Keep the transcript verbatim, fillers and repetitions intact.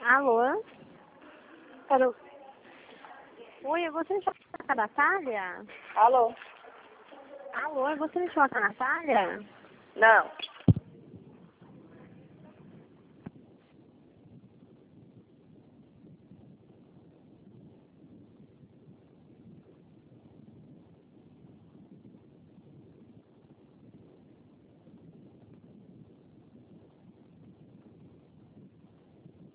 Alô? Alô? Oi, eu gostaria de falar com a Natália? Alô? Alô, eu gostaria de falar com a Natália? Não.